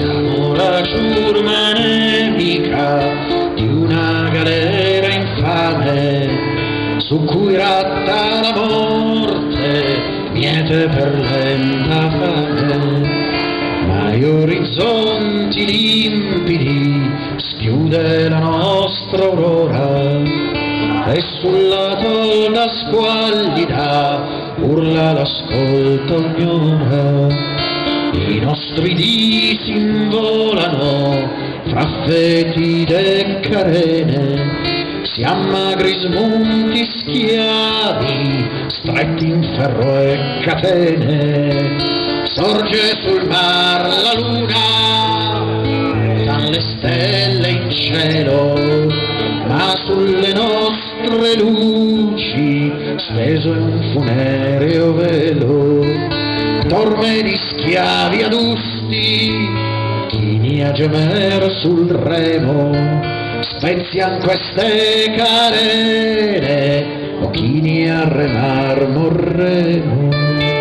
Siamo la ciurma nemica di una galera infame, su cui ratta la morte, miete per lenta fame. Ma gli orizzonti limpidi schiude la nostra aurora, e sulla tolda squallida urla l'ascolto ognora. I nostri dì s'involano fra fetide carene, siamo magri smunti schiavi, stretti in ferro e catene. Sorge sul mar la luna, san le stelle in cielo, ma sulle nostre luci steso è un funereo velo. Torme di schiavi adusti, chini a gemer sul remo, spezian queste carene, o chini a remar morremo.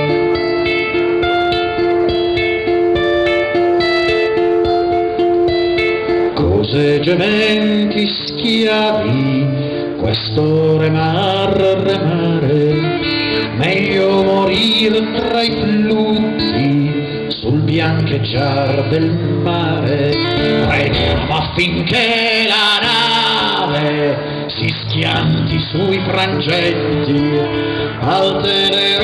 Cose gementi schiavi, questo remare, meglio morir tra i flutti sul biancheggiar del mare. Remiamo affinché la nave si schianti sui frangenti, alte e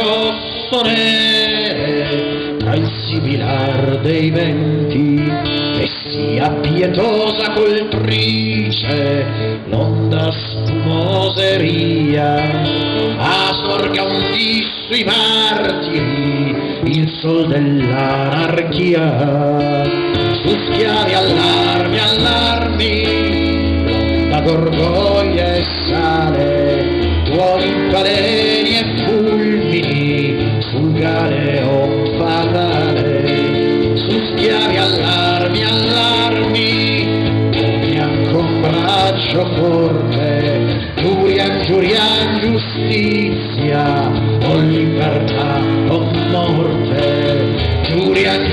rossonere tra il sibilar dei venti, e sia pietosa coltrice l'onda spumoseria, assorga un dì sui martiri il sol dell'anarchia. Su schiavi allarmi, l'onda gorgoglia e sale, tuoni baleni e fulmini sul galeo fatale. Su schiavi allarmi, bianco un braccio forte, giurian giustizia, o libertà o morte. Giurian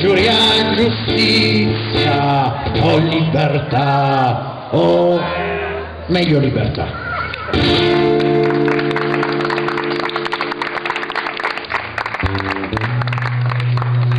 giustizia, o libertà, o meglio libertà.